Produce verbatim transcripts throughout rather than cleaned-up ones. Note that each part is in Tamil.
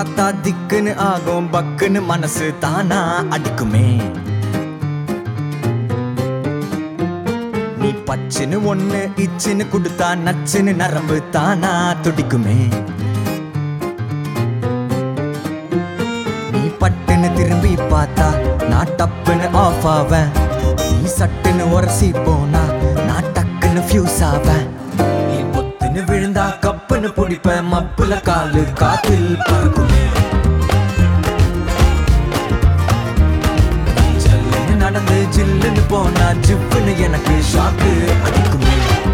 பார்த்தா திக்குன்னு ஆகும் பக்குன்னு மனசு தானா அடிக்குமே. நீ பச்சுன்னு ஒண்ணு இச்சுன்னு குடுத்தா நச்சுன்னு நரம்பு தானா துடிக்குமே. நீ பட்டுன்னு திரும்பி பார்த்தா நான் டப்புன்னு ஆஃப் ஆவேன். நீ சட்டுன்னு உரசி போனா நான் டக்குன்னு ஃபியூஸ் ஆவேன். நீ பொத்துன்னு விழுந்தா கப்புன்னு பிடிப்பேன். மப்புல காலு காத்தில் பறக்குமே. ஜல்லுன்னு நடந்து ஜில்லுன்னு போனா ஜிப்புன்னு எனக்கு ஷாக்கு அடிக்குமே.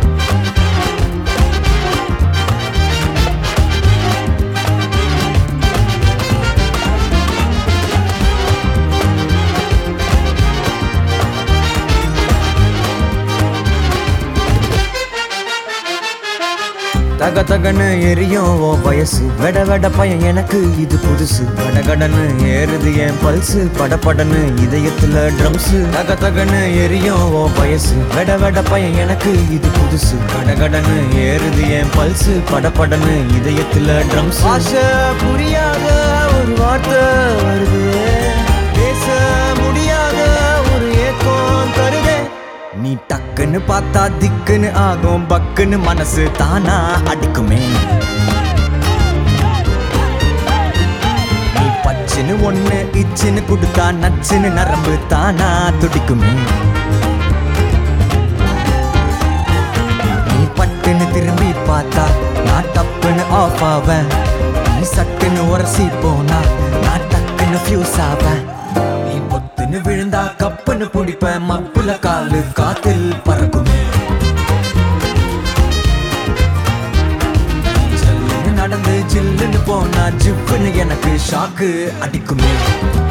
தக தகன்னு எரியும் ஓ வயசு. வெட வெட பையன் எனக்கு இது புதுசு. கடகடன்னு ஏறுது என் பல்சு. படப்படன்னு இதயத்துல ட்ரம்ஸ். தக தகன்னு எரியும் ஓ வயசு. வெட வெட பையன் எனக்கு இது புதுசு. கடகடன்னு ஏறுது என் பல்சு. படப்படன்னு இதயத்துல ட்ரம்ஸ். ஆசை புரியாத ஒரு வார்த்தை வருது. பேச முடியாத ஒரு ஏக்கம் தருதே. நீ டக்குன்னு பார்த்தா திக்குன்னு ஆகும் பக்குன்னு மனசு தானா அடிக்குமே. நீ பச்சுன்னு ஒண்ணு இச்சுன்னு குடுத்தா நச்சுன்னு நரம்பு தானா துடிக்குமே. நீ பட்டுன்னு திரும்பி பார்த்தா நான் டப்புன்னு ஆஃப் ஆவேன். நீ சட்டுன்னு உரசி போனா நான் டக்குன்னு ஃபியூஸ் ஆவேன். நீ பொத்துன்னு விழுந்தா கப்புன்னு பிடிப்பேன். மப்புல காலு காத்தில் பறக்குமே. ஜல்லுன்னு நடந்து ஜில்லுன்னு போனா ஜிப்புன்னு எனக்கு ஷாக்கு அடிக்குமே.